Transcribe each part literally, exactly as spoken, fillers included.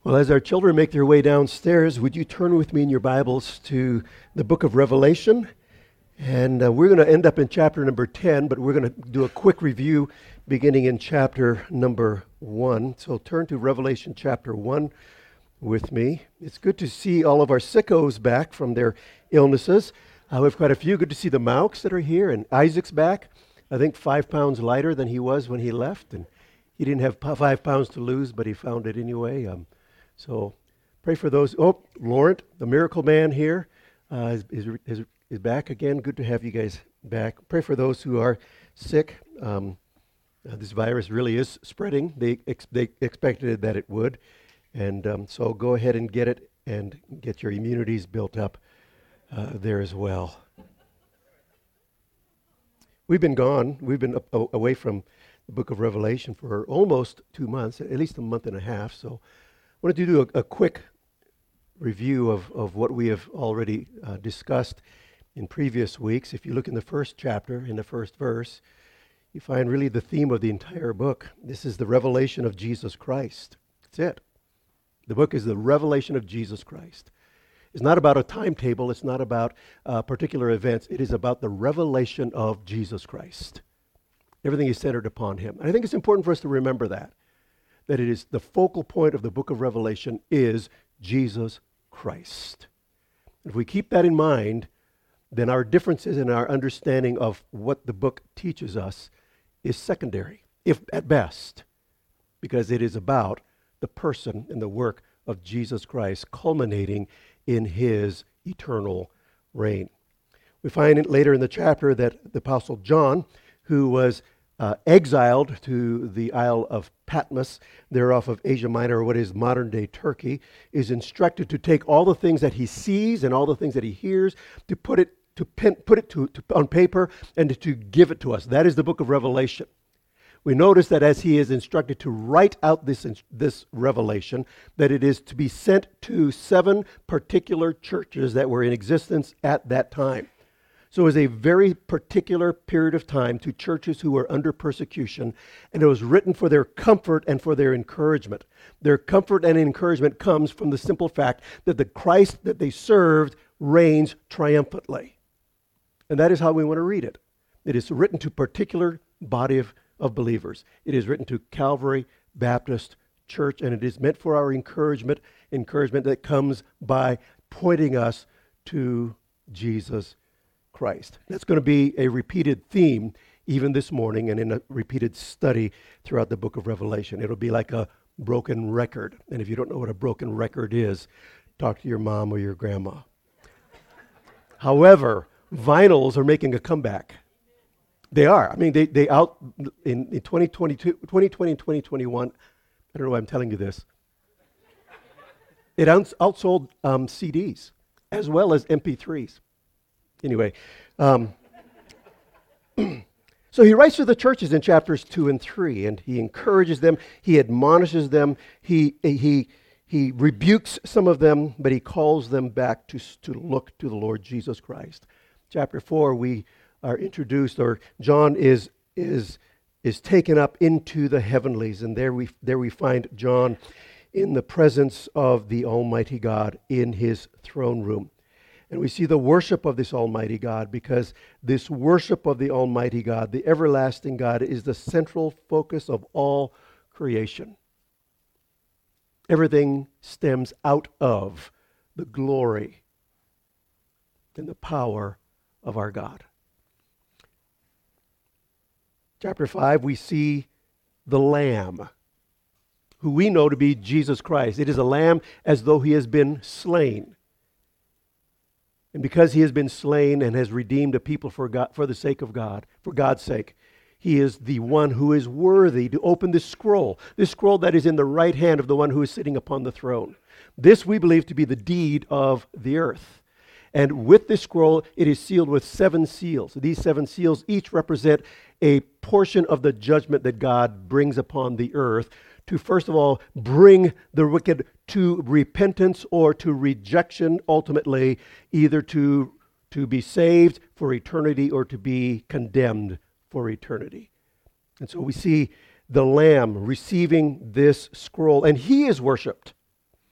Well, as our children make their way downstairs, would you turn with me in your Bibles to the book of Revelation? And uh, we're going to end up in chapter number ten, but we're going to do a quick review beginning in chapter number one. So turn to Revelation chapter one with me. It's good to see all of our sickos back from their illnesses. Uh, we have quite a few. Good to see the Mauks that are here, and Isaac's back. I think five pounds lighter than he was when he left, and he didn't have p- five pounds to lose, but he found it anyway. Um, So pray for those. Oh, Laurent, the miracle man here, uh, is, is, is, is back again. Good to have you guys back. Pray for those who are sick. Um, uh, this virus really is spreading. They, ex- they expected that it would. And um, so go ahead and get it and get your immunities built up uh, there as well. We've been gone. We've been up, a- away from the book of Revelation for almost two months, at least a month and a half. So I wanted to do a, a quick review of, of what we have already uh, discussed in previous weeks. If you look in the first chapter, in the first verse, you find really the theme of the entire book. This is the revelation of Jesus Christ. That's it. The book is the revelation of Jesus Christ. It's not about a timetable. It's not about uh, particular events. It is about the revelation of Jesus Christ. Everything is centered upon him. And I think it's important for us to remember that. that it is the focal point of the book of Revelation is Jesus Christ. If we keep that in mind, then our differences in our understanding of what the book teaches us is secondary, if at best, because it is about the person and the work of Jesus Christ culminating in his eternal reign. We find it later in the chapter that the Apostle John, who was Uh, exiled to the Isle of Patmos, there off of Asia Minor, or what is modern-day Turkey, is instructed to take all the things that he sees and all the things that he hears, to put it to pen, put it to, to on paper and to, to give it to us. That is the book of Revelation. We notice that as he is instructed to write out this this revelation, that it is to be sent to seven particular churches that were in existence at that time. So it was a very particular period of time to churches who were under persecution, and it was written for their comfort and for their encouragement. Their comfort and encouragement comes from the simple fact that the Christ that they served reigns triumphantly. And that is how we want to read it. It is written to a particular body of, of believers. It is written to Calvary Baptist Church, and it is meant for our encouragement, encouragement that comes by pointing us to Jesus Christ. That's going to be a repeated theme even this morning and in a repeated study throughout the book of Revelation. It'll be like a broken record. And if you don't know what a broken record is, talk to your mom or your grandma. However, vinyls are making a comeback. They are. I mean, they, they out in, in twenty twenty-two, twenty twenty and twenty twenty-one. I don't know why I'm telling you this. It outs, outsold um, C Ds as well as M P threes. Anyway, um, so he writes to the churches in chapters two and three, and he encourages them, he admonishes them, he he he rebukes some of them, but he calls them back to to look to the Lord Jesus Christ. Chapter four, we are introduced, or John is is is taken up into the heavenlies, and there we there we find John in the presence of the Almighty God in his throne room. And we see the worship of this Almighty God, because this worship of the Almighty God, the everlasting God, is the central focus of all creation. Everything stems out of the glory and the power of our God. Chapter five, we see the Lamb, who we know to be Jesus Christ. It is a lamb as though he has been slain. And because he has been slain and has redeemed a people for God, for the sake of God, for God's sake, he is the one who is worthy to open this scroll, this scroll that is in the right hand of the one who is sitting upon the throne. This we believe to be the deed of the earth. And with this scroll, it is sealed with seven seals. These seven seals each represent a portion of the judgment that God brings upon the earth to, first of all, bring the wicked to repentance or to rejection, ultimately, either to, to be saved for eternity or to be condemned for eternity. And so we see the Lamb receiving this scroll, and he is worshipped.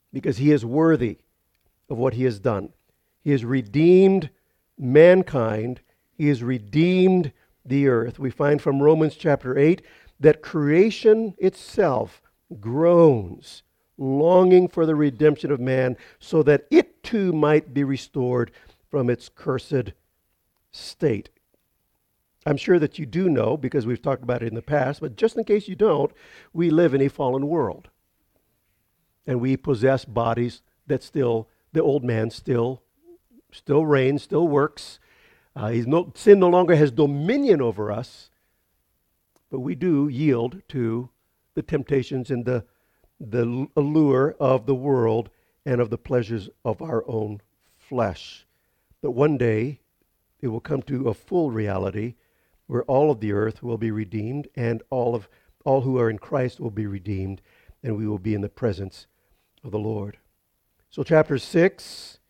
because he is worthy of what he has done. He has redeemed mankind. He has redeemed the earth. We find from Romans chapter eight that creation itself groans, longing for the redemption of man, so that it too might be restored from its cursed state. I'm sure that you do know, because we've talked about it in the past, but just in case you don't, we live in a fallen world. And we possess bodies that still, the old man still, still reigns, still works. Uh, he's no, sin no longer has dominion over us, but we do yield to the temptations and the, the allure of the world and of the pleasures of our own flesh. But one day, it will come to a full reality where all of the earth will be redeemed, and all of all who are in Christ will be redeemed, and we will be in the presence of the Lord. So chapter six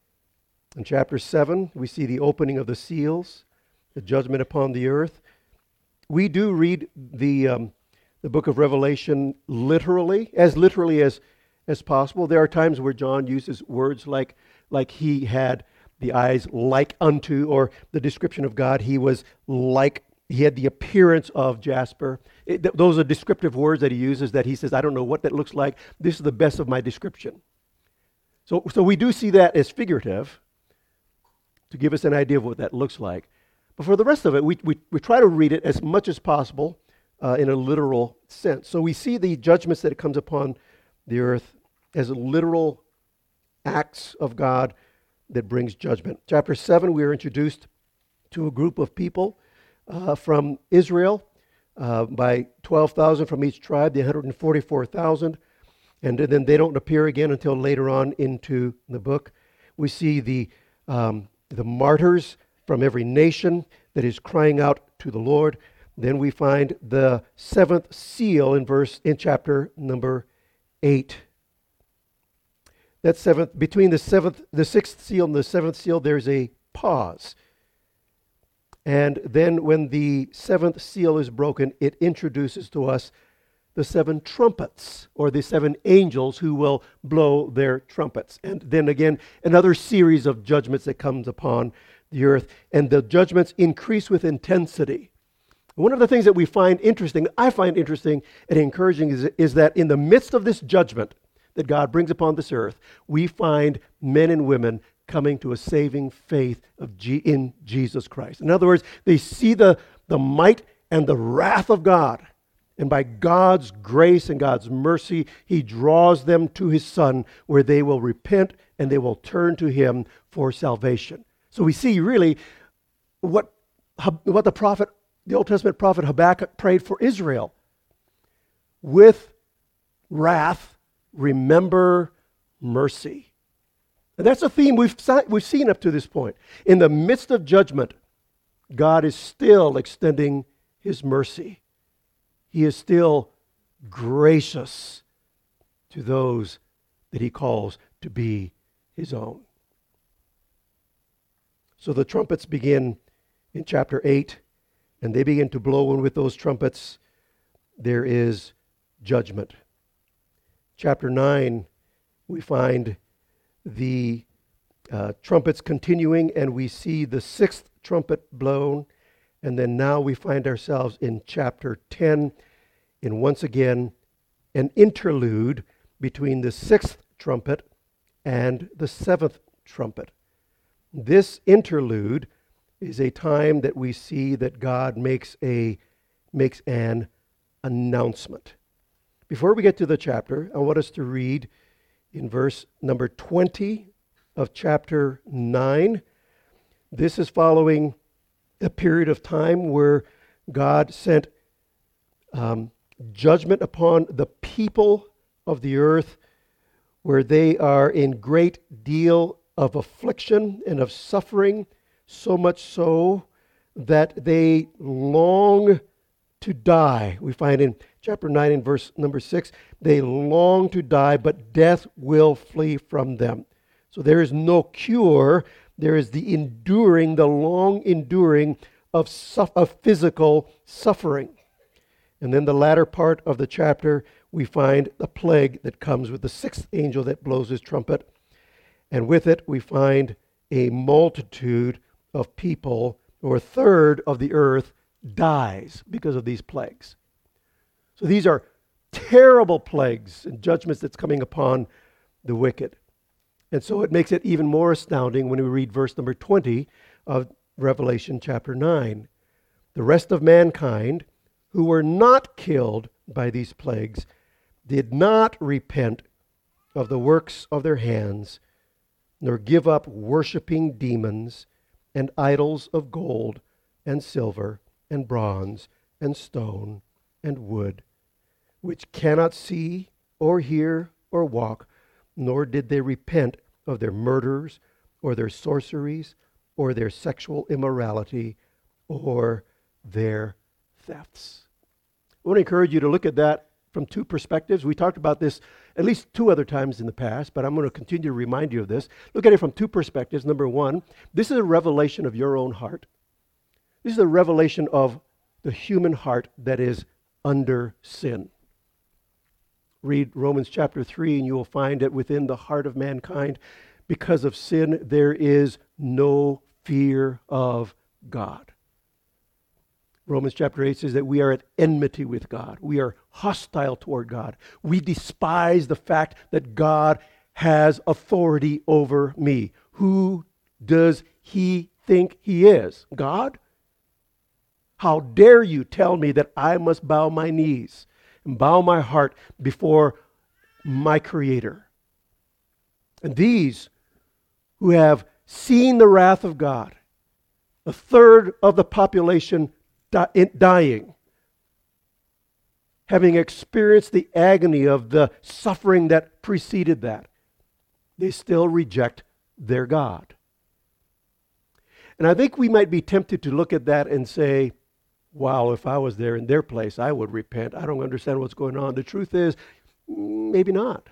and chapter seven, we see the opening of the seals, the judgment upon the earth. We do read the um, the book of Revelation literally, as literally as as possible. There are times where John uses words like like he had the eyes like unto, or the description of God, he was like, he had the appearance of jasper. It, th- those are descriptive words that he uses, that he says, I don't know what that looks like. This is the best of my description. So, so we do see that as figurative to give us an idea of what that looks like. But for the rest of it, we, we, we try to read it as much as possible uh, in a literal sense. So we see the judgments that comes upon the earth as literal acts of God that brings judgment. Chapter seven, we are introduced to a group of people uh, from Israel, uh, by twelve thousand from each tribe, the one hundred forty-four thousand, and then they don't appear again until later on into the book. We see the um, the martyrs from every nation that is crying out to the Lord. Then we find the seventh seal in verse in chapter number eight. That seventh, between the seventh, the sixth seal and the seventh seal, there's a pause. And then when the seventh seal is broken, it introduces to us the seven trumpets, or the seven angels who will blow their trumpets. And then again, another series of judgments that comes upon the earth. And the judgments increase with intensity. One of the things that we find interesting, I find interesting and encouraging, is, is that in the midst of this judgment that God brings upon this earth, we find men and women coming to a saving faith of G- in Jesus Christ. In other words, they see the, the might and the wrath of God. And by God's grace and God's mercy, he draws them to his Son, where they will repent and they will turn to him for salvation. So we see really what, what the prophet, the Old Testament prophet Habakkuk prayed for Israel. With wrath, remember mercy. And that's a theme we've, we've seen up to this point. In the midst of judgment, God is still extending his mercy. He is still gracious to those that he calls to be his own. So the trumpets begin in chapter eight, and they begin to blow, and with those trumpets there is judgment. Chapter nine, we find the uh, trumpets continuing, and we see the sixth trumpet blown. And then now we find ourselves in chapter ten, in once again an interlude between the sixth trumpet and the seventh trumpet. This interlude is a time that we see that God makes a makes an announcement. Before we get to the chapter, I want us to read in verse number twenty of chapter nine. This is following a period of time where God sent um, judgment upon the people of the earth, where they are in great deal of affliction and of suffering, so much so that they long to die. We find in chapter nine in verse number six, they long to die, but death will flee from them. So there is no cure. There is the enduring, the long enduring of, su- of physical suffering. And then the latter part of the chapter, we find a plague that comes with the sixth angel that blows his trumpet. And with it, we find a multitude of people, or a third of the earth dies because of these plagues. So these are terrible plagues and judgments that's coming upon the wicked. And so it makes it even more astounding when we read verse number twenty of Revelation chapter nine. The rest of mankind who were not killed by these plagues did not repent of the works of their hands, nor give up worshiping demons and idols of gold and silver and bronze and stone and wood, which cannot see or hear or walk, nor did they repent of their murders or their sorceries or their sexual immorality or their thefts. I want to encourage you to look at that from two perspectives. We talked about this at least two other times in the past, but I'm going to continue to remind you of this. Look at it from two perspectives. Number one, this is a revelation of your own heart. This is a revelation of the human heart that is under sin. Read Romans chapter three and you will find that within the heart of mankind, because of sin, there is no fear of God. Romans chapter eight says that we are at enmity with God. We are hostile toward God. We despise the fact that God has authority over me. Who does he think he is? God? How dare you tell me that I must bow my knees and bow my heart before my Creator? And these who have seen the wrath of God, a third of the population dying, having experienced the agony of the suffering that preceded that, they still reject their God. And I think we might be tempted to look at that and say, wow, if I was there in their place, I would repent. I don't understand what's going on. The truth is, maybe not.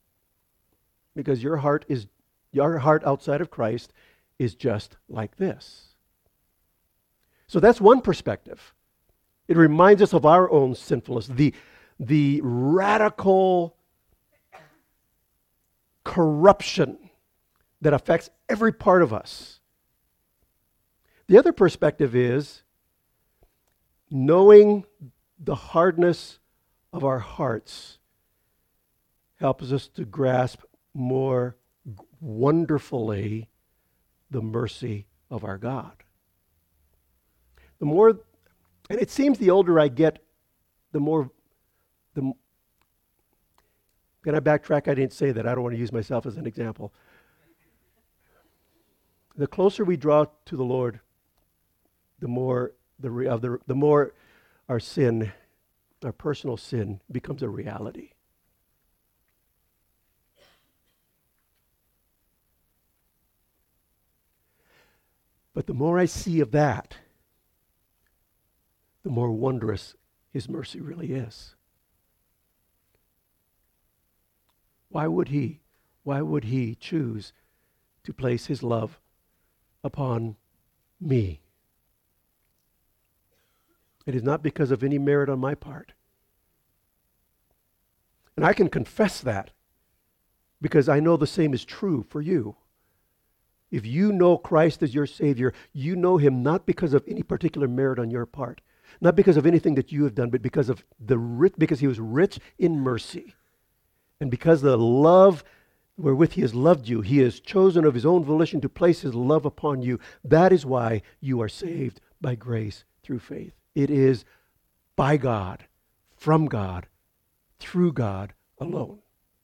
Because your heart is, your heart outside of Christ is just like this. So that's one perspective. It reminds us of our own sinfulness, the, the radical corruption that affects every part of us. The other perspective is knowing the hardness of our hearts helps us to grasp more wonderfully the mercy of our God. The more, and it seems the older I get, the more, the, can I backtrack? I didn't say that. I don't want to use myself as an example. The closer we draw to the Lord, the more the, of the, the more our sin, our personal sin, becomes a reality. But the more I see of that, the more wondrous His mercy really is. Why would He, why would He choose to place His love upon me? It is not because of any merit on my part. And I can confess that because I know the same is true for you. If you know Christ as your Savior, you know Him not because of any particular merit on your part, not because of anything that you have done, but because of the rich, because He was rich in mercy. And because the love wherewith He has loved you, He has chosen of His own volition to place His love upon you. That is why you are saved by grace through faith. It is by God, from God, through God alone.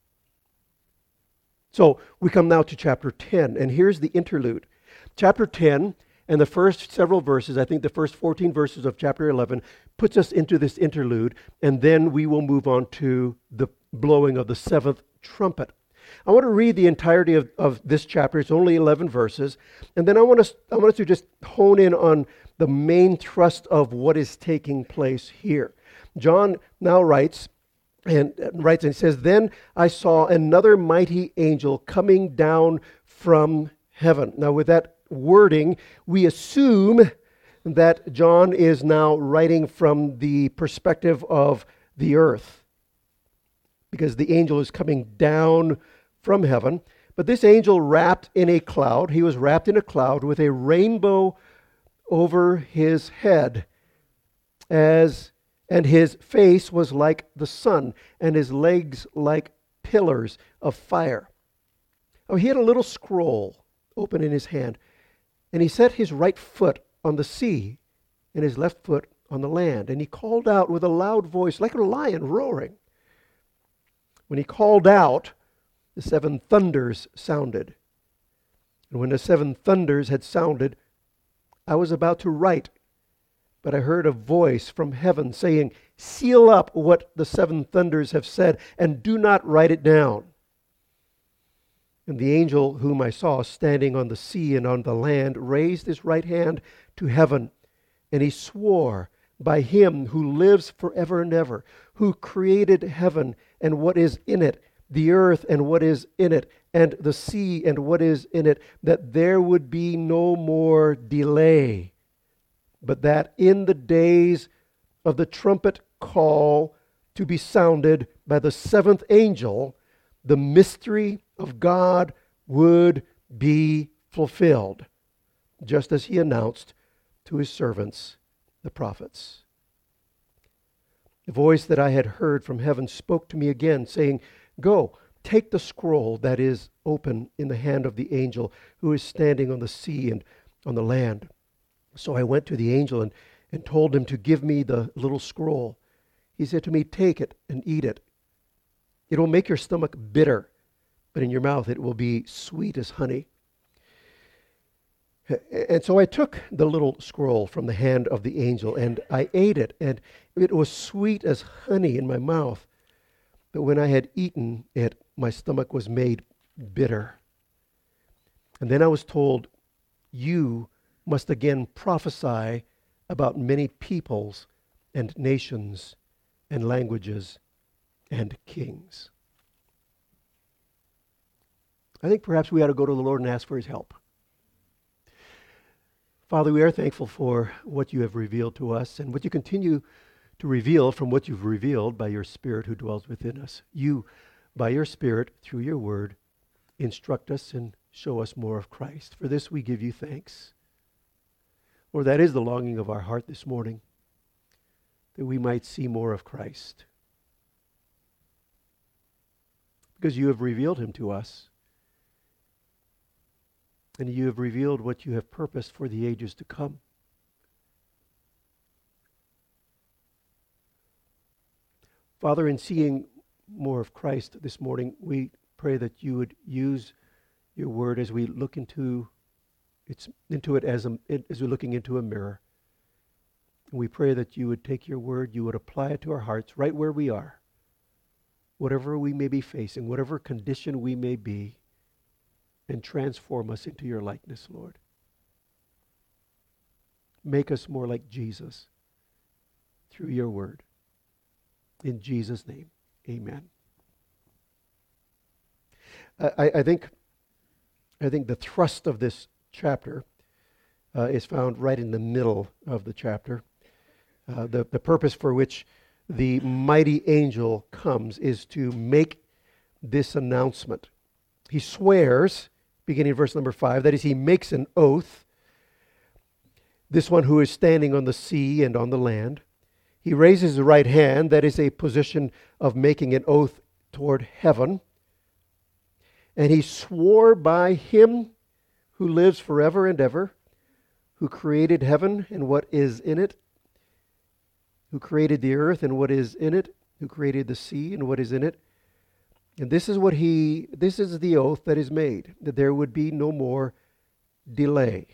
So we come now to chapter ten, and here's the interlude. Chapter ten and the first several verses, I think the first fourteen verses of chapter eleven, puts us into this interlude, and then we will move on to the blowing of the seventh trumpet. I want to read the entirety of, of this chapter. It's only eleven verses, and then I want us, I want us to just hone in on the main thrust of what is taking place here. John now writes, and writes and says, "Then I saw another mighty angel coming down from heaven." Now with that wording, we assume that John is now writing from the perspective of the earth. because the angel is coming down from heaven. But this angel wrapped in a cloud, he was wrapped in a cloud with a rainbow over his head, as and his face was like the sun, and his legs like pillars of fire. Oh, he had a little scroll open in his hand, and he set his right foot on the sea and his left foot on the land. And he called out with a loud voice, like a lion roaring. When he called out, the seven thunders sounded. And when the seven thunders had sounded, I was about to write, but I heard a voice from heaven saying, "Seal up what the seven thunders have said, and do not write it down." And the angel whom I saw standing on the sea and on the land raised his right hand to heaven, and he swore by him who lives forever and ever, who created heaven and what is in it, the earth and what is in it, and the sea and what is in it, that there would be no more delay, but that in the days of the trumpet call to be sounded by the seventh angel, the mystery of God would be fulfilled, just as he announced to his servants, the prophets. The voice that I had heard from heaven spoke to me again, saying, "Go, take the scroll that is open in the hand of the angel who is standing on the sea and on the land." So I went to the angel and, and told him to give me the little scroll. He said to me, "Take it and eat it. It will make your stomach bitter, but in your mouth it will be sweet as honey." And so I took the little scroll from the hand of the angel, and I ate it, and it was sweet as honey in my mouth. But when I had eaten it, my stomach was made bitter. And then I was told, "You must again prophesy about many peoples and nations and languages and kings." I think perhaps we ought to go to the Lord and ask for his help. Father, we are thankful for what you have revealed to us and what you continue to reveal from what you've revealed by your Spirit who dwells within us. You, by your Spirit, through your word, instruct us and show us more of Christ. For this we give you thanks. Lord, that is the longing of our heart this morning, that we might see more of Christ. Because you have revealed him to us. And you have revealed what you have purposed for the ages to come. Father, in seeing more of Christ this morning, we pray that you would use your word as we look into it's into it as a, as we're looking into a mirror. And we pray that you would take your word, you would apply it to our hearts right where we are. Whatever we may be facing, whatever condition we may be, and transform us into your likeness, Lord. Make us more like Jesus through your word. In Jesus' name, amen. I, I think I think the thrust of this chapter uh, is found right in the middle of the chapter. Uh, the, the purpose for which the mighty angel comes is to make this announcement. He swears, beginning in verse number five, that is, he makes an oath. This one who is standing on the sea and on the land. He raises the right hand, that is a position of making an oath toward heaven. And he swore by him who lives forever and ever, who created heaven and what is in it, who created the earth and what is in it, who created the sea and what is in it. And this is what he, this is the oath that is made, that there would be no more delay.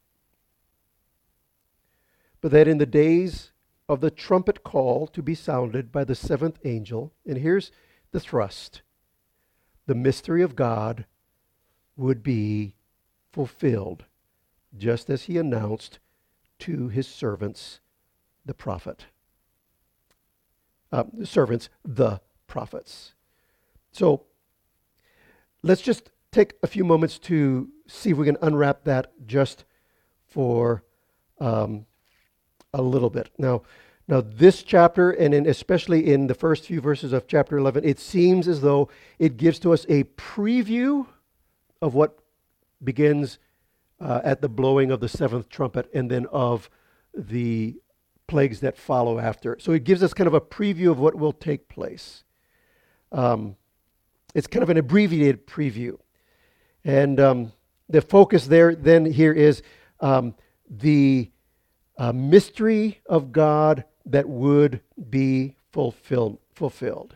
But that in the days of the trumpet call to be sounded by the seventh angel, and here's the thrust, the mystery of God would be fulfilled, just as he announced to his servants, the prophet. Uh, the servants, the prophets. So let's just take a few moments to see if we can unwrap that just for um, a little bit. Now, Now, this chapter, and in, especially in the first few verses of chapter eleven, it seems as though it gives to us a preview of what begins uh, at the blowing of the seventh trumpet and then of the plagues that follow after. So it gives us kind of a preview of what will take place. Um, it's kind of an abbreviated preview. And um, the focus there then here is um, the uh, mystery of God that would be fulfilled. fulfilled.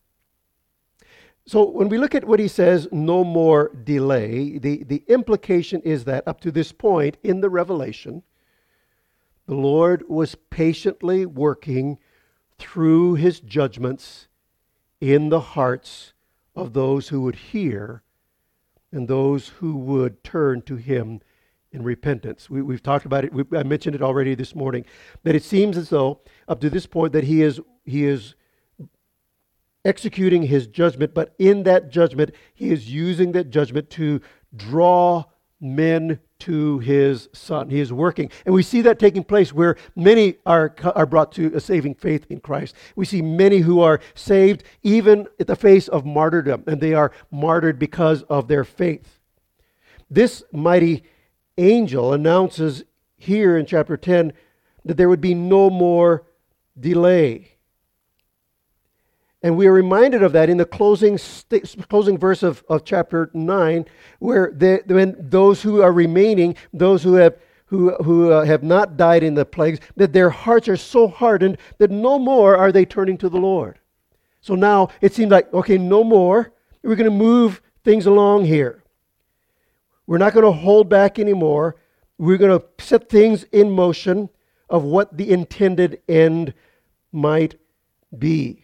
So when we look at what he says, no more delay, the, the implication is that up to this point in the Revelation, the Lord was patiently working through his judgments in the hearts of those who would hear and those who would turn to him in repentance. We, we've talked about it. We, I mentioned it already this morning, that it seems as though up to this point that he is he is executing his judgment, but in that judgment, he is using that judgment to draw men to his Son. He is working. And we see that taking place where many are, are brought to a saving faith in Christ. We see many who are saved even at the face of martyrdom, and they are martyred because of their faith. This mighty angel announces here in chapter ten that there would be no more delay. And we are reminded of that in the closing st- closing verse of, of chapter nine, where they, when those who are remaining, those who have who who uh, have not died in the plagues, that their hearts are so hardened that no more are they turning to the Lord. So now it seems like, okay, no more. We're going to move things along here. We're not going to hold back anymore. We're going to set things in motion of what the intended end might be.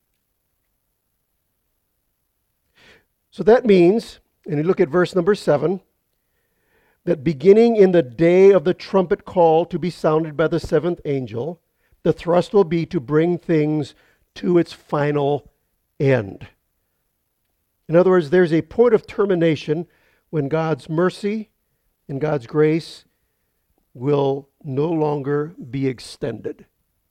So that means, and you look at verse number seven, that beginning in the day of the trumpet call to be sounded by the seventh angel, the thrust will be to bring things to its final end. In other words, there's a point of termination when God's mercy and God's grace will no longer be extended.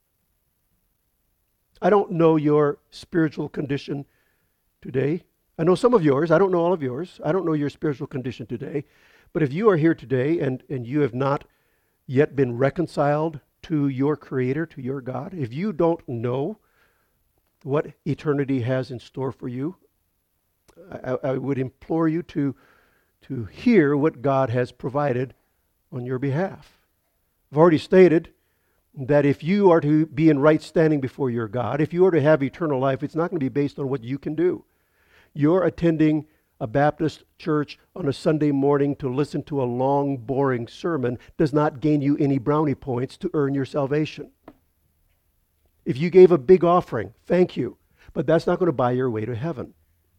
I don't know your spiritual condition today. I know some of yours. I don't know all of yours. I don't know your spiritual condition today. But if you are here today and, and you have not yet been reconciled to your Creator, to your God, if you don't know what eternity has in store for you, I, I would implore you to, to hear what God has provided on your behalf. I've already stated that if you are to be in right standing before your God, if you are to have eternal life, it's not going to be based on what you can do. You're attending a Baptist church on a Sunday morning to listen to a long, boring sermon does not gain you any brownie points to earn your salvation. If you gave a big offering, thank you, but that's not going to buy your way to heaven.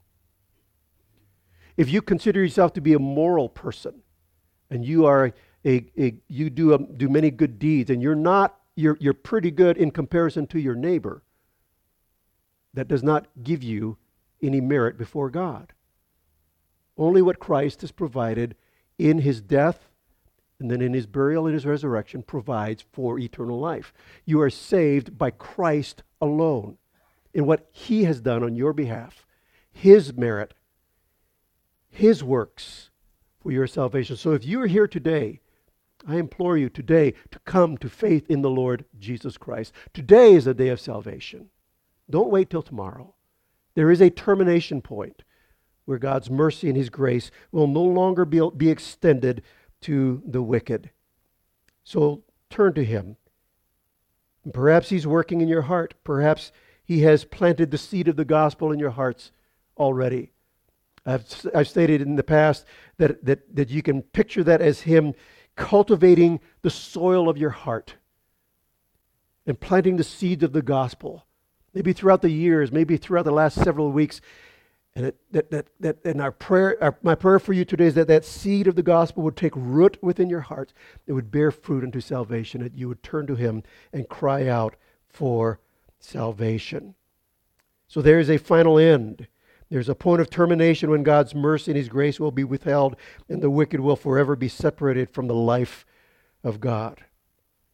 If you consider yourself to be a moral person and you are a, a you do a, do many good deeds and you're not you're you're pretty good in comparison to your neighbor, that does not give you any merit before God. Only what Christ has provided in his death and then in his burial and his resurrection provides for eternal life. You are saved by Christ alone in what he has done on your behalf, his merit, his works for your salvation. So if you are here today, I implore you today to come to faith in the Lord Jesus Christ. Today is the day of salvation. Don't wait till tomorrow. There is a termination point where God's mercy and his grace will no longer be, be extended to the wicked. So turn to him. And perhaps he's working in your heart. Perhaps he has planted the seed of the gospel in your hearts already. I've, I've stated in the past that, that, that you can picture that as him cultivating the soil of your heart and planting the seeds of the gospel. Maybe throughout the years, maybe throughout the last several weeks. And it, that, that, that, and our prayer, our, my prayer for you today is that that seed of the gospel would take root within your heart. It would bear fruit unto salvation, that you would turn to him and cry out for salvation. So there is a final end. There's a point of termination when God's mercy and his grace will be withheld and the wicked will forever be separated from the life of God.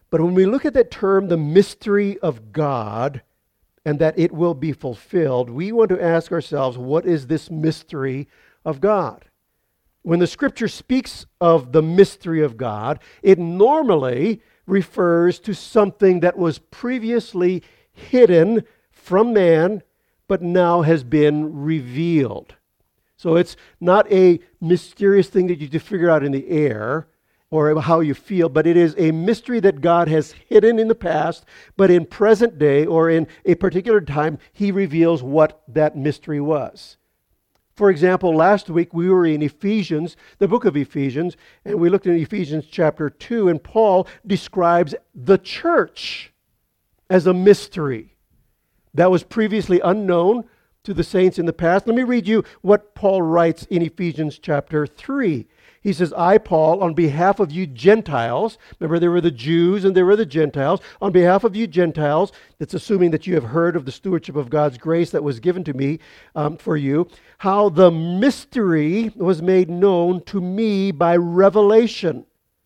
But when we look at that term, the mystery of God, and that it will be fulfilled, we want to ask ourselves, what is this mystery of God? When the Scripture speaks of the mystery of God, it normally refers to something that was previously hidden from man, but now has been revealed. So it's not a mysterious thing that you just figure out in the air or how you feel, but it is a mystery that God has hidden in the past, but in present day or in a particular time, He reveals what that mystery was. For example, last week we were in Ephesians, the book of Ephesians, and we looked at Ephesians chapter two, and Paul describes the church as a mystery that was previously unknown to the saints in the past. Let me read you what Paul writes in Ephesians chapter three. He says, I, Paul, on behalf of you Gentiles, remember there were the Jews and there were the Gentiles, on behalf of you Gentiles, that's assuming that you have heard of the stewardship of God's grace that was given to me um, for you, how the mystery was made known to me by revelation.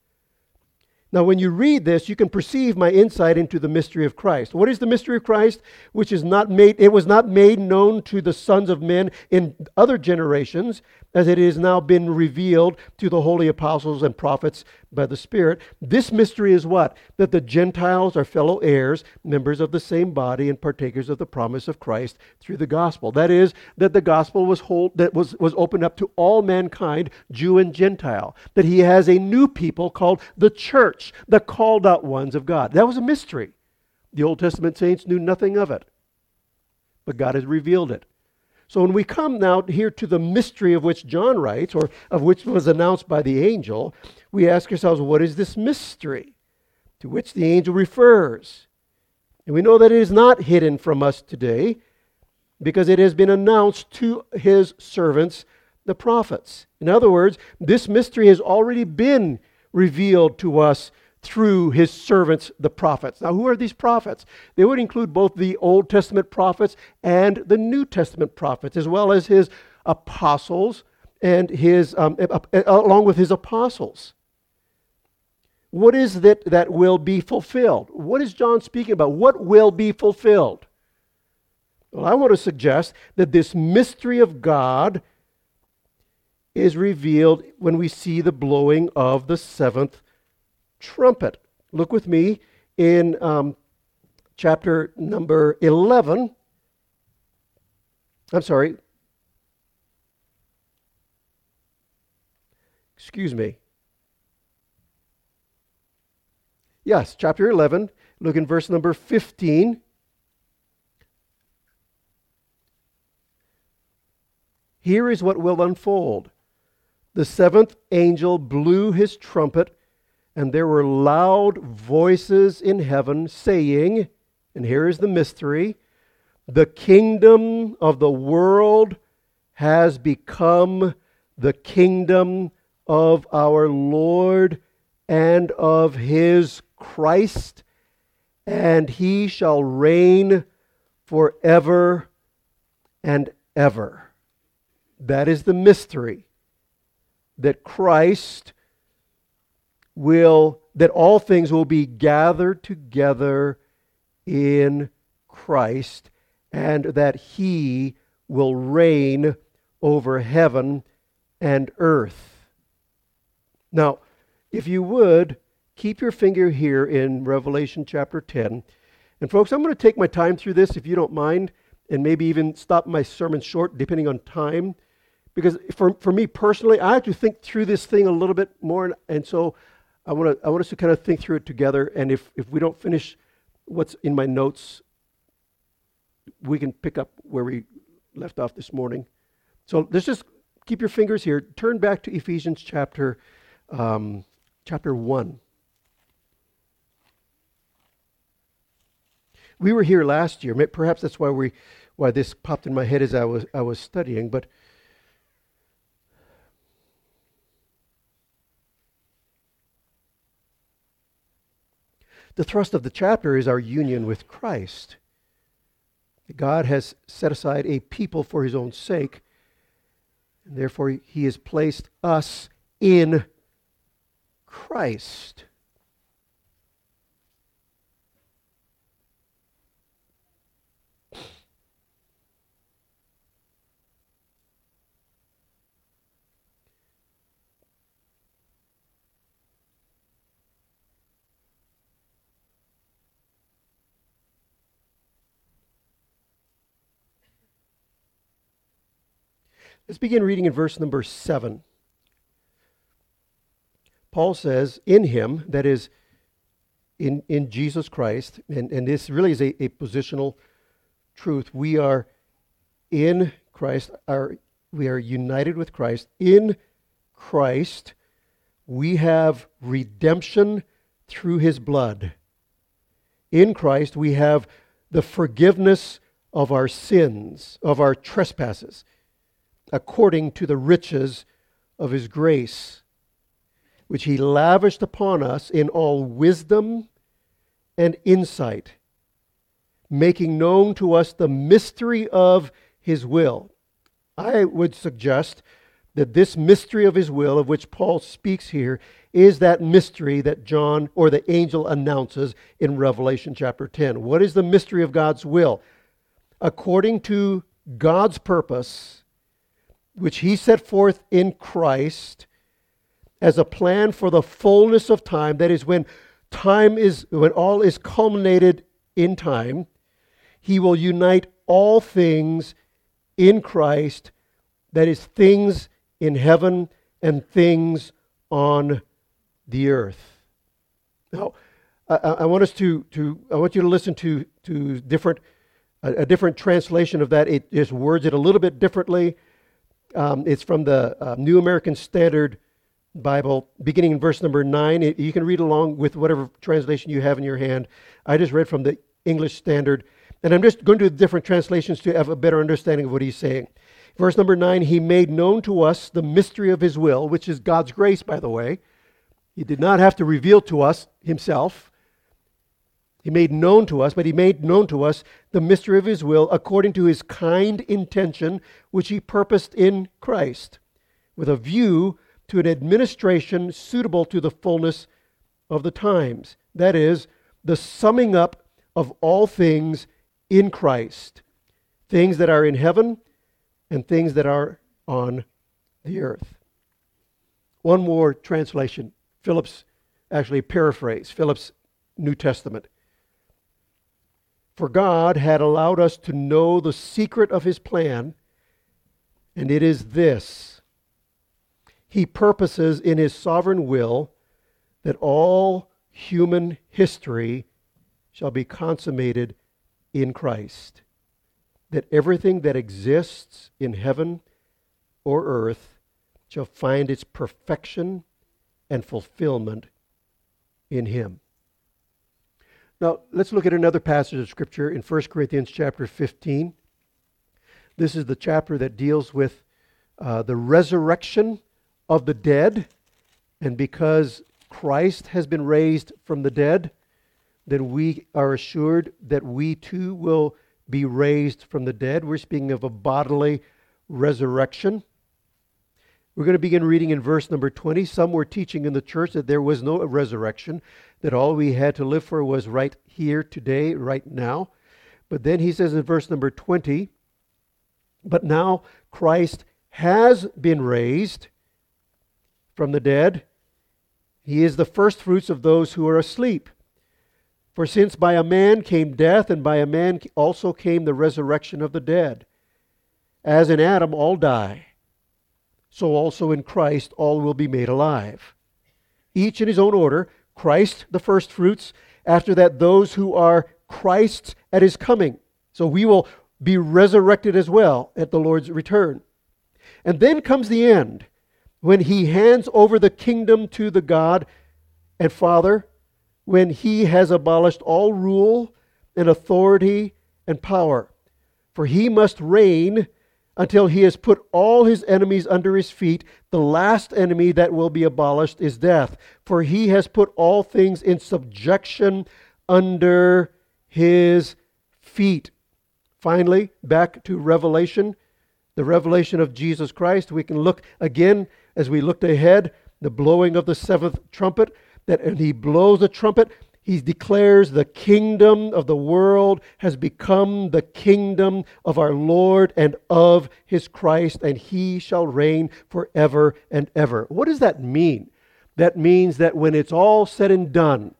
Now, when you read this, you can perceive my insight into the mystery of Christ. What is the mystery of Christ? Which is not made, it was not made known to the sons of men in other generations, as it has now been revealed to the holy apostles and prophets by the Spirit. This mystery is what? That the Gentiles are fellow heirs, members of the same body, and partakers of the promise of Christ through the gospel. That is, that the gospel was hold, that was, was opened up to all mankind, Jew and Gentile. That He has a new people called the church, the called out ones of God. That was a mystery. The Old Testament saints knew nothing of it, but God has revealed it. So when we come now here to the mystery of which John writes, or of which was announced by the angel, we ask ourselves, what is this mystery to which the angel refers? And we know that it is not hidden from us today, because it has been announced to His servants, the prophets. In other words, this mystery has already been revealed to us through His servants, the prophets. Now, who are these prophets? They would include both the Old Testament prophets and the New Testament prophets, as well as His apostles and His, um, along with His apostles. What is that that will be fulfilled? What is John speaking about? What will be fulfilled? Well, I want to suggest that this mystery of God is revealed when we see the blowing of the seventh trumpet. Look with me in um, chapter number eleven. I'm sorry. Excuse me. Yes, chapter eleven. Look in verse number fifteen. Here is what will unfold. The seventh angel blew his trumpet, and there were loud voices in heaven saying, and here is the mystery, the kingdom of the world has become the kingdom of our Lord and of His Christ, and He shall reign forever and ever. That is the mystery, that Christ will, that all things will be gathered together in Christ, and that He will reign over heaven and earth. Now, if you would, keep your finger here in Revelation chapter ten. And folks, I'm going to take my time through this, if you don't mind, and maybe even stop my sermon short, depending on time. Because for, for me personally, I have to think through this thing a little bit more, and, and so I want to I want us to kind of think through it together. And if, if we don't finish what's in my notes, we can pick up where we left off this morning. So let's just keep your fingers here. Turn back to Ephesians chapter um, chapter one. We were here last year. Perhaps that's why we why this popped in my head as I was I was studying, but. The thrust of the chapter is our union with Christ. God has set aside a people for His own sake, and therefore He has placed us in Christ. Let's begin reading in verse number seven. Paul says, in him, that is, in, in Jesus Christ, and, and this really is a, a positional truth. We are in Christ, our, we are united with Christ. In Christ, we have redemption through his blood. In Christ, we have the forgiveness of our sins, of our trespasses, according to the riches of his grace, which he lavished upon us in all wisdom and insight, making known to us the mystery of his will. I would suggest that this mystery of his will, of which Paul speaks here, is that mystery that John or the angel announces in Revelation chapter ten. What is the mystery of God's will? According to God's purpose, which he set forth in Christ as a plan for the fullness of time, that is, when time is, when all is culminated in time, he will unite all things in Christ, that is, things in heaven and things on the earth. Now, I, I want us to, to I want you to listen to to different a, a different translation of that. It just words it a little bit differently. Um, it's from the uh, New American Standard Bible, beginning in verse number nine. It, you can read along with whatever translation you have in your hand. I just read from the English Standard, and I'm just going to do different translations to have a better understanding of what he's saying. Verse number nine, he made known to us the mystery of his will, which is God's grace, by the way. He did not have to reveal to us himself. He made known to us, but he made known to us the mystery of his will according to his kind intention, which he purposed in Christ, with a view to an administration suitable to the fullness of the times. That is, the summing up of all things in Christ, things that are in heaven and things that are on the earth. One more translation. Phillips, actually paraphrase, Phillips' New Testament. For God had allowed us to know the secret of his plan, and it is this. He purposes in his sovereign will that all human history shall be consummated in Christ, that everything that exists in heaven or earth shall find its perfection and fulfillment in him. Now, let's look at another passage of Scripture in First Corinthians chapter fifteen. This is the chapter that deals with uh, the resurrection of the dead. And because Christ has been raised from the dead, then we are assured that we too will be raised from the dead. We're speaking of a bodily resurrection. We're going to begin reading in verse number twenty. Some were teaching in the church that there was no resurrection, that all we had to live for was right here, today, right now. But then he says in verse number twenty, but now Christ has been raised from the dead. He is the first fruits of those who are asleep. For since by a man came death, and by a man also came the resurrection of the dead. As in Adam all die, so also in Christ all will be made alive. Each in his own order, Christ the first fruits, after that those who are Christ's at his coming. So we will be resurrected as well at the Lord's return. And then comes the end, when he hands over the kingdom to the God and Father, when he has abolished all rule and authority and power. For he must reign until he has put all his enemies under his feet. The last enemy that will be abolished is death. For he has put all things in subjection under his feet. Finally, back to Revelation, the revelation of Jesus Christ. We can look again as we looked ahead, the blowing of the seventh trumpet, that and he blows the trumpet, he declares the kingdom of the world has become the kingdom of our Lord and of his Christ, and he shall reign forever and ever. What does that mean? That means that when it's all said and done,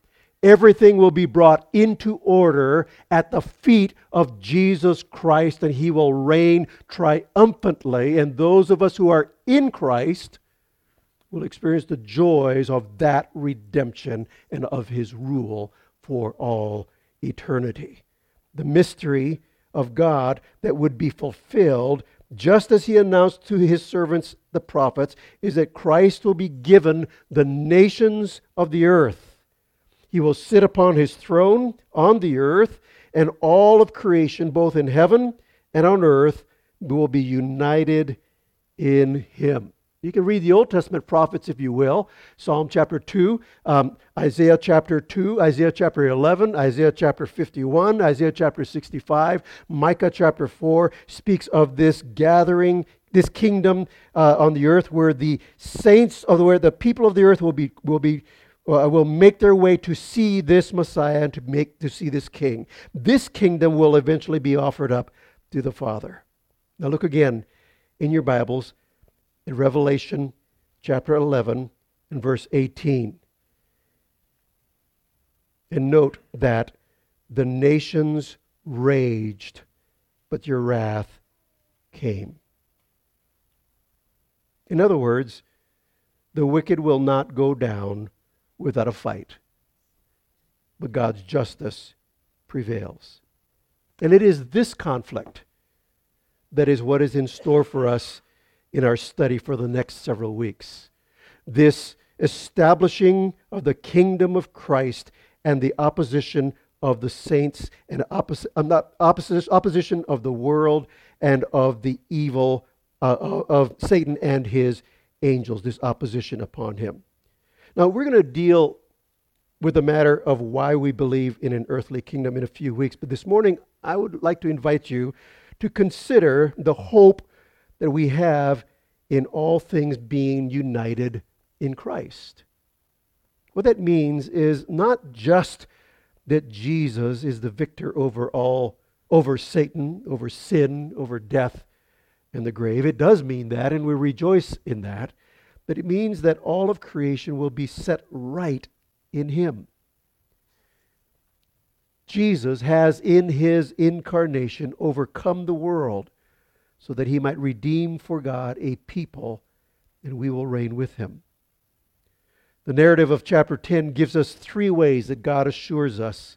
Everything will be brought into order at the feet of Jesus Christ, and he will reign triumphantly. And those of us who are in Christ will experience the joys of that redemption and of his rule for all eternity. The mystery of God that would be fulfilled, just as he announced to his servants, the prophets, is that Christ will be given the nations of the earth. He will sit upon his throne on the earth, and all of creation, both in heaven and on earth, will be united in him. You can read the Old Testament prophets, if you will. Psalm chapter two, um, Isaiah chapter two, Isaiah chapter eleven, Isaiah chapter fifty-one, Isaiah chapter sixty-five, Micah chapter four speaks of this gathering, this kingdom uh, on the earth, where the saints of the, where the people of the earth will be will be uh, will make their way to see this Messiah and to make to see this King. This kingdom will eventually be offered up to the Father. Now look again in your Bibles in Revelation chapter eleven and verse eighteen. And note that the nations raged, but your wrath came. In other words, the wicked will not go down without a fight, but God's justice prevails. And it is this conflict that is what is in store for us in our study for the next several weeks. This establishing of the kingdom of Christ and the opposition of the saints and oppos- uh, not opposi- opposition of the world and of the evil uh, of Satan and his angels, this opposition upon him. Now, we're going to deal with the matter of why we believe in an earthly kingdom in a few weeks. But this morning, I would like to invite you to consider the hope that we have in all things being united in Christ. What that means is not just that Jesus is the victor over all, over Satan, over sin, over death and the grave. It does mean that, and we rejoice in that. But it means that all of creation will be set right in him. Jesus has in his incarnation overcome the world so that he might redeem for God a people, and we will reign with him. The narrative of chapter ten gives us three ways that God assures us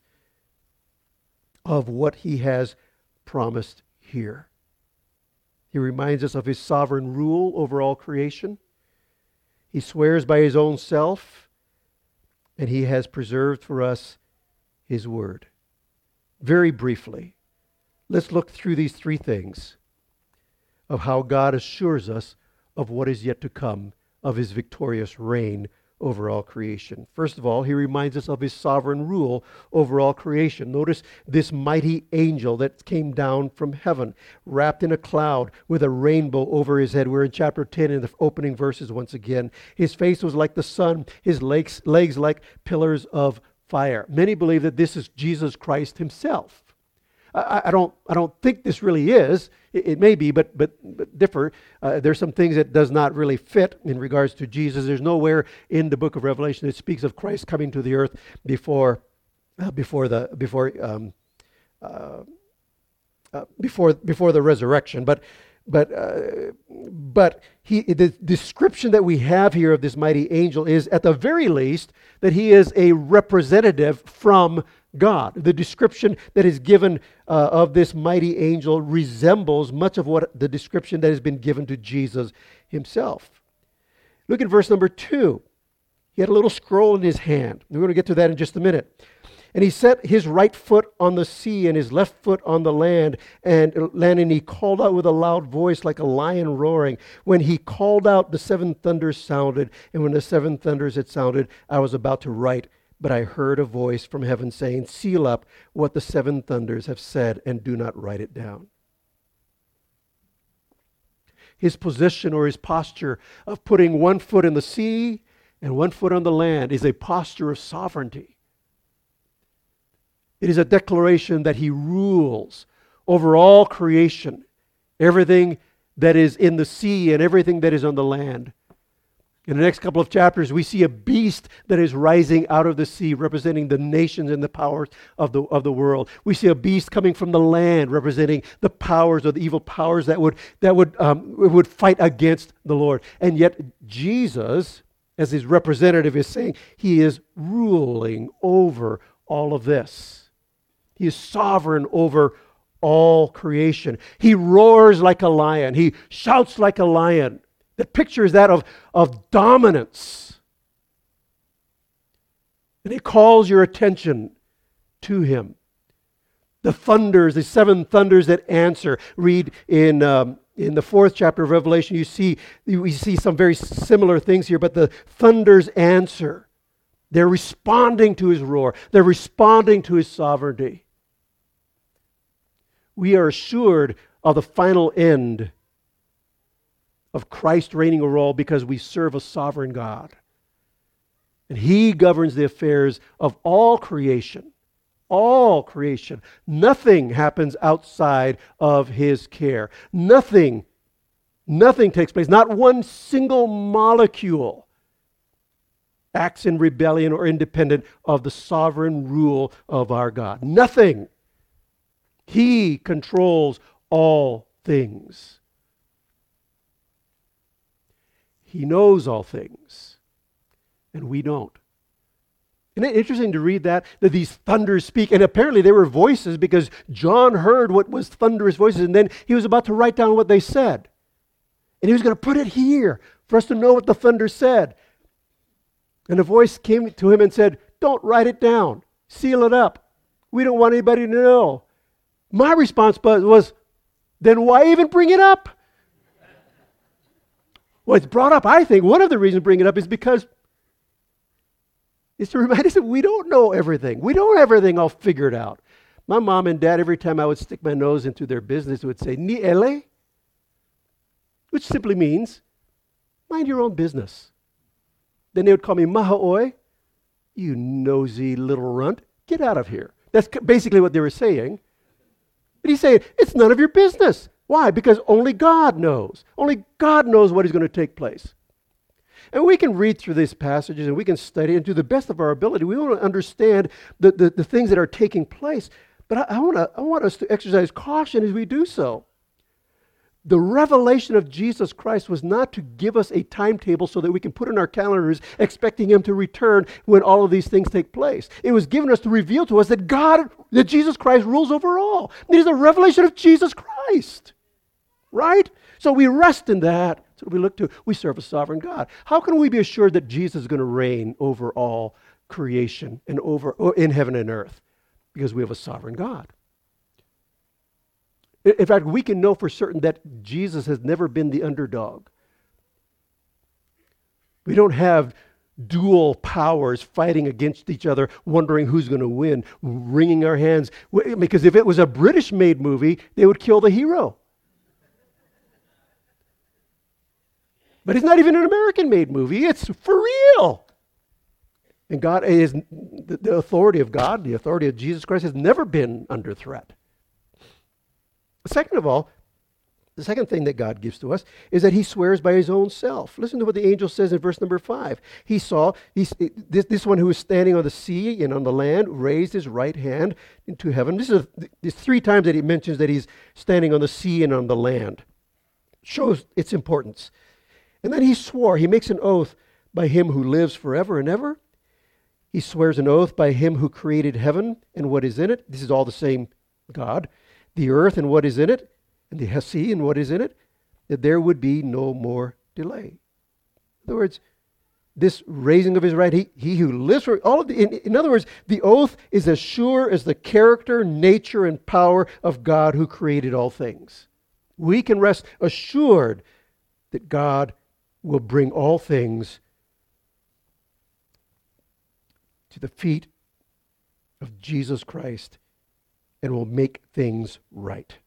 of what he has promised here. He reminds us of his sovereign rule over all creation. He swears by his own self, and he has preserved for us his word. Very briefly, let's look through these three things of how God assures us of what is yet to come, of his victorious reign over all creation. First of all, he reminds us of his sovereign rule over all creation. Notice this mighty angel that came down from heaven, wrapped in a cloud with a rainbow over his head. We're in chapter ten in the opening verses once again. His face was like the sun, his legs, legs like pillars of fire. Many believe that this is Jesus Christ himself. I, I don't I don't think this really is. It, it may be, but but, but differ. Uh, there's some things that does not really fit in regards to Jesus. There's nowhere in the book of Revelation that speaks of Christ coming to the earth before uh, before the before um, uh, uh, before before the resurrection. But but uh, but he the description that we have here of this mighty angel is, at the very least, that he is a representative from God. The description that is given uh, of this mighty angel resembles much of what the description that has been given to Jesus himself. Look at verse number two. He had a little scroll in his hand. We're going to get to that in just a minute. And he set his right foot on the sea and his left foot on the land, and land, and he called out with a loud voice like a lion roaring. When he called out, the seven thunders sounded, and when the seven thunders had sounded, I was about to write, but I heard a voice from heaven saying, seal up what the seven thunders have said, and do not write it down. His position or his posture of putting one foot in the sea and one foot on the land is a posture of sovereignty. It is a declaration that he rules over all creation, everything that is in the sea and everything that is on the land. In the next couple of chapters, we see a beast that is rising out of the sea, representing the nations and the powers of the, of the world. We see a beast coming from the land, representing the powers or the evil powers that would, that would, um, would fight against the Lord. And yet Jesus, as his representative, is saying he is ruling over all of this. He is sovereign over all creation. He roars like a lion. He shouts like a lion. The picture is that of, of dominance. And he calls your attention to him. The thunders, the seven thunders that answer. Read in um, in the fourth chapter of Revelation, you see, we see some very similar things here, but the thunders answer. They're responding to his roar. They're responding to his sovereignty. We are assured of the final end of Christ reigning over all because we serve a sovereign God. And he governs the affairs of all creation. All creation. Nothing happens outside of his care. Nothing, nothing takes place. Not one single molecule acts in rebellion or independent of the sovereign rule of our God. Nothing. He controls all things. He knows all things, and we don't. Isn't it interesting to read that, that these thunders speak? And apparently they were voices because John heard what was thunderous voices, and then he was about to write down what they said. And he was going to put it here for us to know what the thunder said. And a voice came to him and said, don't write it down. Seal it up. We don't want anybody to know. My response was, then why even bring it up? Well, it's brought up, I think, one of the reasons bring it up is because it's to remind us that we don't know everything. We don't have everything all figured out. My mom and dad, every time I would stick my nose into their business, would say, ni ele, which simply means, mind your own business. Then they would call me mahaoi, you nosy little runt, get out of here. That's basically what they were saying. But he's saying, it's none of your business. Why? Because only God knows. Only God knows what is going to take place. And we can read through these passages and we can study and to the best of our ability. We want to understand the, the, the things that are taking place. But I, I, want to, I want us to exercise caution as we do so. The revelation of Jesus Christ was not to give us a timetable so that we can put in our calendars expecting him to return when all of these things take place. It was given us to reveal to us that God, that Jesus Christ rules over all. It is a revelation of Jesus Christ. Right? So we rest in that. That's what we look to. We serve a sovereign God. How can we be assured that Jesus is going to reign over all creation and over in heaven and earth? Because we have a sovereign God. In fact, we can know for certain that Jesus has never been the underdog. We don't have dual powers fighting against each other, wondering who's going to win, wringing our hands. Because if it was a British-made movie, they would kill the hero. But it's not even an American-made movie. It's for real. And God is the, the authority of God, the authority of Jesus Christ has never been under threat. Second of all, the second thing that God gives to us is that he swears by his own self. Listen to what the angel says in verse number five. He saw, he, this, this one who was standing on the sea and on the land raised his right hand into heaven. This is a, three times that he mentions that he's standing on the sea and on the land. Shows its importance. And then he swore, he makes an oath by him who lives forever and ever. He swears an oath by him who created heaven and what is in it. This is all the same God. The earth and what is in it, and the sea and what is in it, that there would be no more delay. In other words, this raising of his right, he, he who lives for all of the, in, in other words, the oath is as sure as the character, nature, and power of God who created all things. We can rest assured that God will bring all things to the feet of Jesus Christ and will make things right.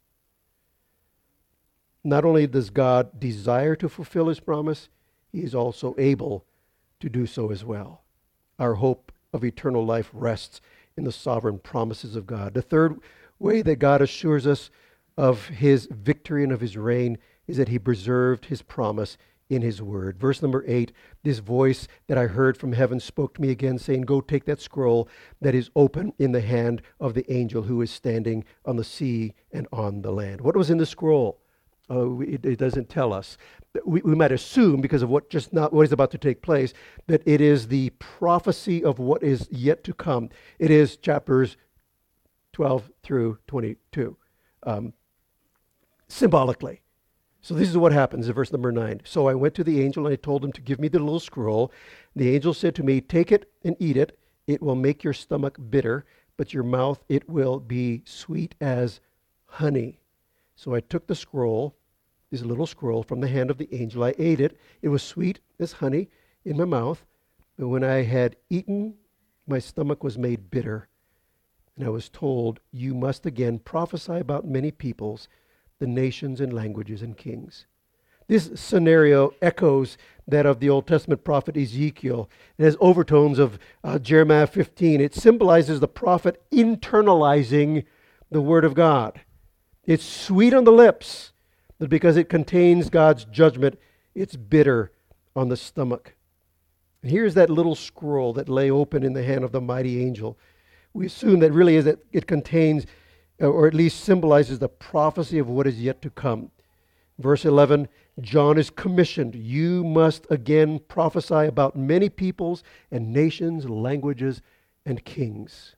Not only does God desire to fulfill his promise, he is also able to do so as well. Our hope of eternal life rests in the sovereign promises of God. The third way that God assures us of his victory and of his reign is that he preserved his promise in his word. Verse number eight, this voice that I heard from heaven spoke to me again, saying, go take that scroll that is open in the hand of the angel who is standing on the sea and on the land. What was in the scroll? Uh, it, it doesn't tell us. We, we might assume, because of what just not what is about to take place, that it is the prophecy of what is yet to come. It is chapters twelve through twenty-two, um, symbolically. So this is what happens in verse number nine. So I went to the angel and I told him to give me the little scroll. The angel said to me, take it and eat it. It will make your stomach bitter, but your mouth it will be sweet as honey. So I took the scroll, this little scroll, from the hand of the angel. I ate it. It was sweet as honey in my mouth. But when I had eaten, my stomach was made bitter. And I was told, you must again prophesy about many peoples, the nations and languages and kings. This scenario echoes that of the Old Testament prophet Ezekiel. It has overtones of uh, Jeremiah fifteen. It symbolizes the prophet internalizing the word of God. It's sweet on the lips, but because it contains God's judgment, it's bitter on the stomach. And here's that little scroll that lay open in the hand of the mighty angel. We assume that really is that it contains, or at least symbolizes, the prophecy of what is yet to come. Verse eleven, John is commissioned. You must again prophesy about many peoples and nations, languages, and kings.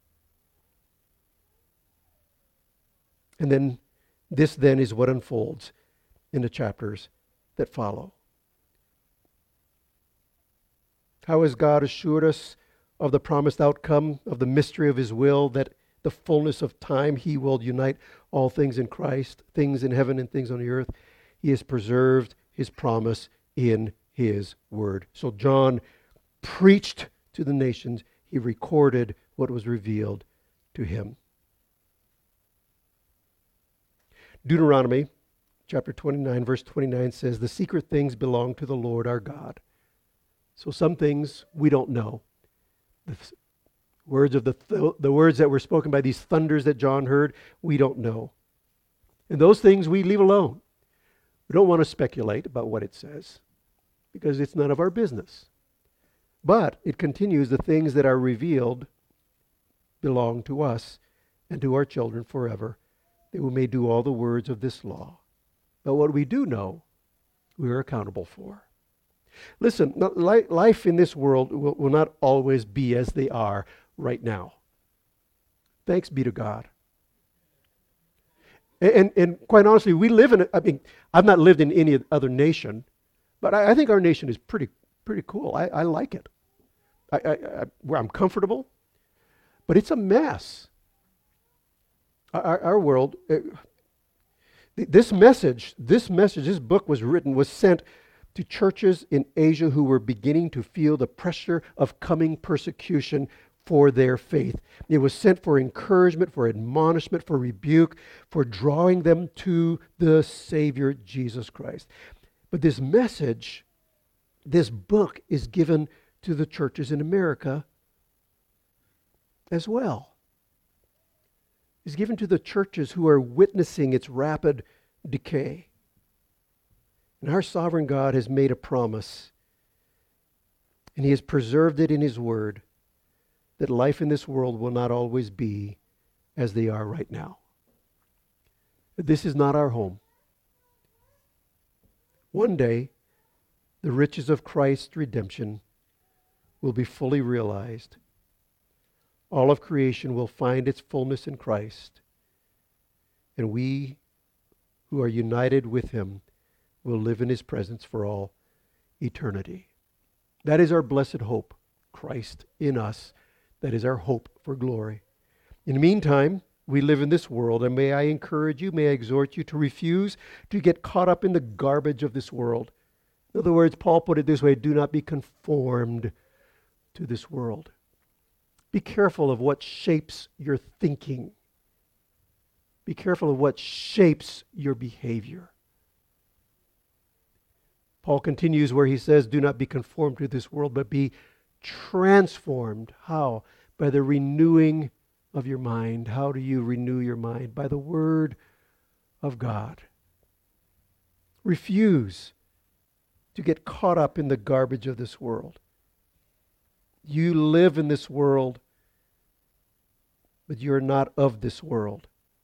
And then this then is what unfolds in the chapters that follow. How has God assured us of the promised outcome of the mystery of his will, that the fullness of time he will unite all things in Christ, things in heaven and things on the earth? He has preserved his promise in his word. So John preached to the nations. He recorded what was revealed to him. Deuteronomy chapter twenty-nine, verse twenty-nine says, the secret things belong to the Lord our God. So some things we don't know. The words of the th- the words that were spoken by these thunders that John heard, we don't know. And those things we leave alone. We don't want to speculate about what it says because it's none of our business. But it continues, the things that are revealed belong to us and to our children forever, that we may do all the words of this law. But what we do know, we are accountable for. Listen, life in this world will, will not always be as they are right now. Thanks be to God. And, and, and quite honestly, we live in, a, I mean, I've not lived in any other nation, but I, I think our nation is pretty pretty cool. I, I like it. I, I, I, where I'm comfortable, but it's a mess. Our, our world, uh, this message, this message, this book was written, was sent to churches in Asia who were beginning to feel the pressure of coming persecution for their faith. It was sent for encouragement, for admonishment, for rebuke, for drawing them to the Savior, Jesus Christ. But this message, this book is given to the churches in America as well. It's given to the churches who are witnessing its rapid decay. And our sovereign God has made a promise, and he has preserved it in his word, that life in this world will not always be as they are right now. This is not our home. One day, the riches of Christ's redemption will be fully realized. All of creation will find its fullness in Christ, and we who are united with him will live in his presence for all eternity. That is our blessed hope, Christ in us. That is our hope for glory. In the meantime, we live in this world, and may I encourage you, may I exhort you to refuse to get caught up in the garbage of this world. In other words, Paul put it this way, do not be conformed to this world. Be careful of what shapes your thinking. Be careful of what shapes your behavior. Paul continues where he says, do not be conformed to this world, but be transformed. How? By the renewing of your mind. How do you renew your mind? By the word of God. Refuse to get caught up in the garbage of this world. You live in this world, but you're not of this world.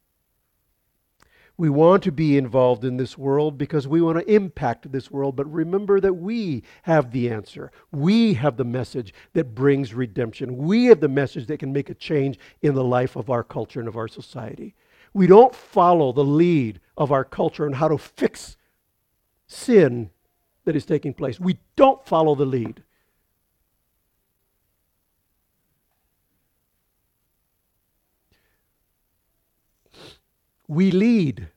We want to be involved in this world because we want to impact this world, but remember that we have the answer. We have the message that brings redemption. We have the message that can make a change in the life of our culture and of our society. We don't follow the lead of our culture on how to fix sin that is taking place. We don't follow the lead. We lead.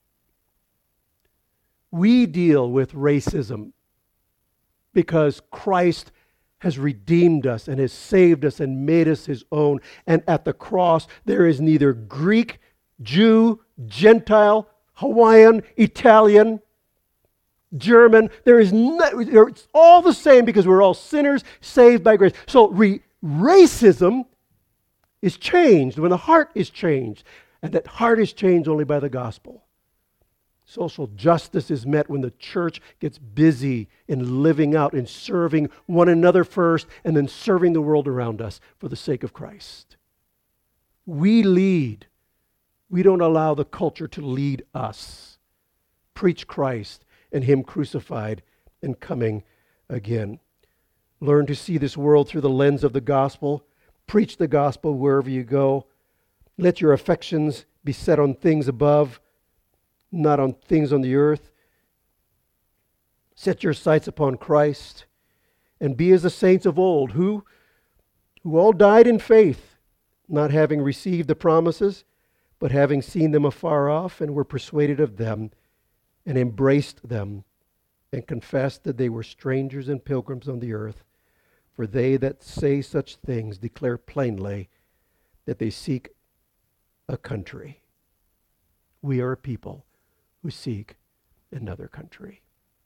We deal with racism because Christ has redeemed us and has saved us and made us his own. And at the cross, there is neither Greek, Jew, Gentile, Hawaiian, Italian, German. There is no, it's all the same because we're all sinners saved by grace. So re, racism is changed when the heart is changed. And that heart is changed only by the gospel. Social justice is met when the church gets busy in living out and serving one another first and then serving the world around us for the sake of Christ. We lead. We don't allow the culture to lead us. Preach Christ and him crucified and coming again. Learn to see this world through the lens of the gospel. Preach the gospel wherever you go. Let your affections be set on things above, not on things on the earth. Set your sights upon Christ and be as the saints of old who, who all died in faith, not having received the promises, but having seen them afar off and were persuaded of them and embraced them and confessed that they were strangers and pilgrims on the earth. For they that say such things declare plainly that they seek a country. We are a people who seek another country.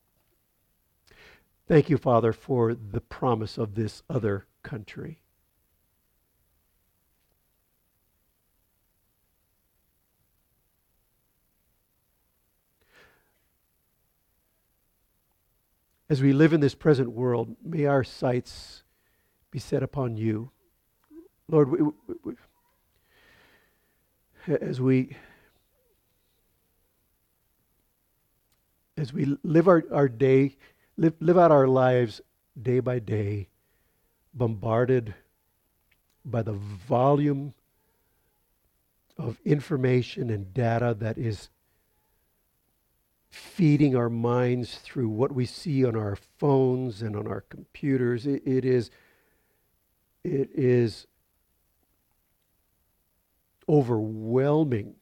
Thank you, Father, for the promise of this other country. As we live in this present world, may our sights be set upon you. Lord, we, we, we As we as we live our, our day, live, live out our lives day by day, bombarded by the volume of information and data that is feeding our minds through what we see on our phones and on our computers. It, it is it is overwhelming.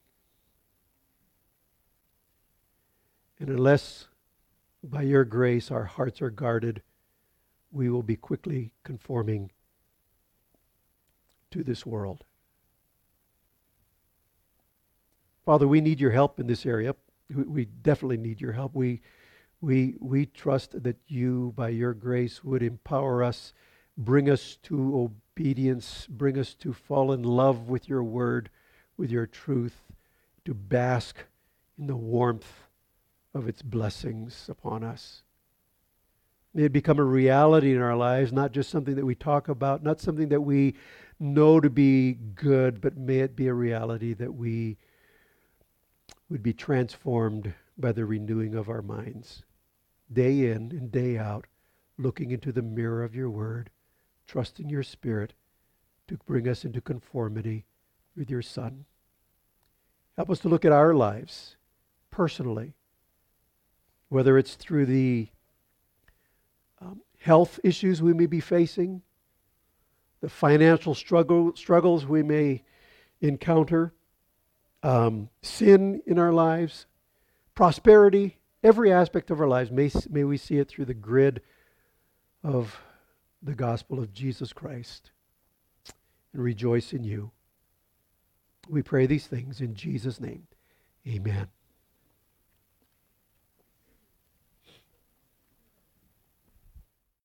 And unless by your grace our hearts are guarded, we will be quickly conforming to this world. Father, we need your help in this area. We, we definitely need your help. We, we, we trust that you, by your grace, would empower us, bring us to obedience, bring us to fall in love with your word, with your truth, to bask in the warmth of its blessings upon us. May it become a reality in our lives, not just something that we talk about, not something that we know to be good, but may it be a reality that we would be transformed by the renewing of our minds, day in and day out, looking into the mirror of your word, trusting your Spirit to bring us into conformity with your Son. Help us to look at our lives personally, whether it's through the um, health issues we may be facing, the financial struggle struggles we may encounter, um, sin in our lives, prosperity, every aspect of our lives. May, may we see it through the grid of the gospel of Jesus Christ and rejoice in you. We pray these things in Jesus' name. Amen.